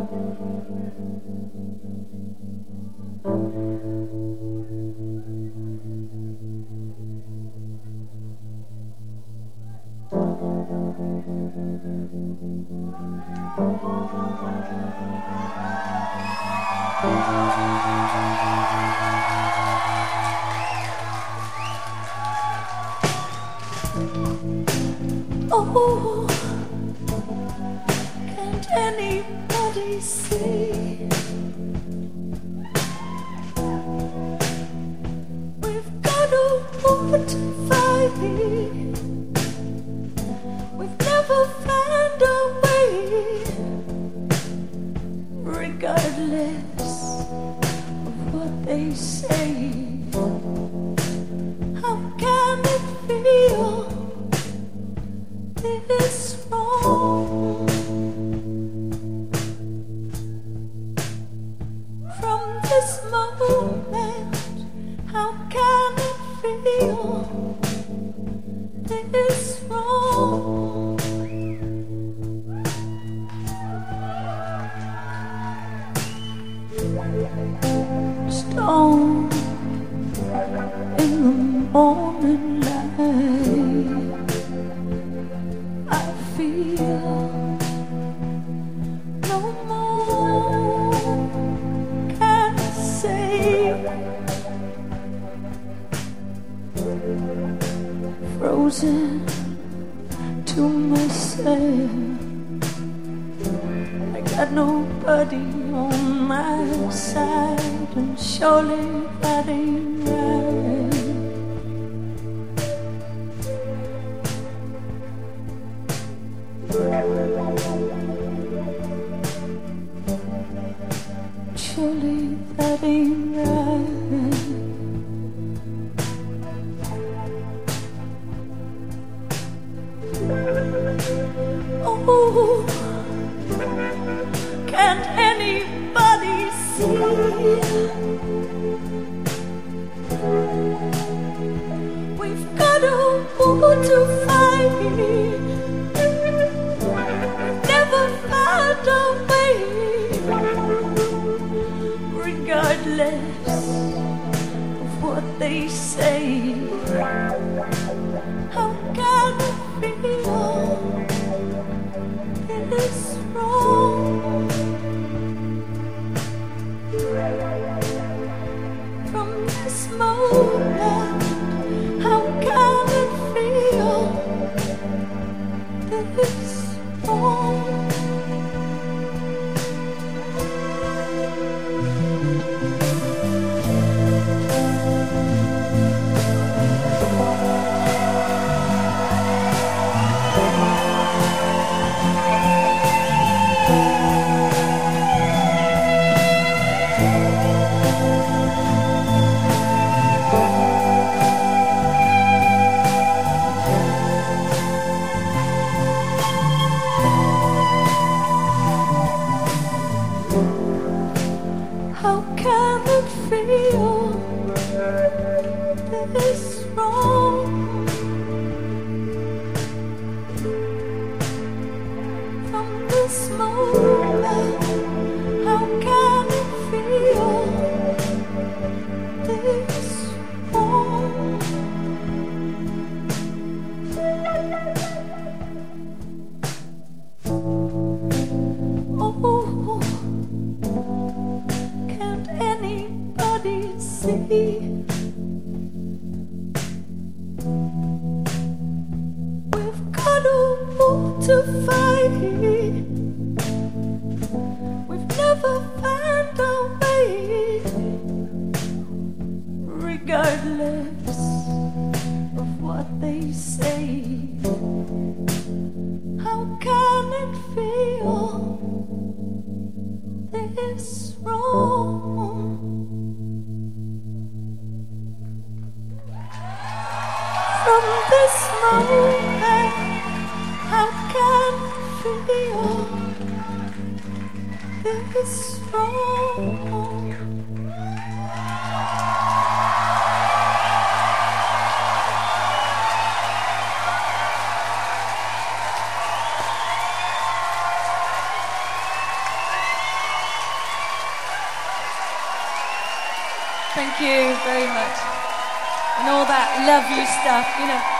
Oh, can't anybody see? We've got a war to fight. We've never found a way, regardless of what they say. How can it feel this wrong? From this moment, how can it feel this wrong? Stone in the morning light, I feel no more can I say. Frozen to myself, I got nobody on my side, and surely that ain't right. Surely that ain't right. Oh, can't anybody see? We've got a war to fight. Never found a way, regardless of what they say. How can it feel this wrong? From this moment, how can it feel this wrong? How can it feel this wrong? From this moment, how can it feel this wrong? Oh, can't anybody see? We've got a war to fight. We've never found a way, regardless of what they say. How can it feel this wrong? From this moment, how can it feel this wrong? Thank you very much. And all that love you stuff, you know.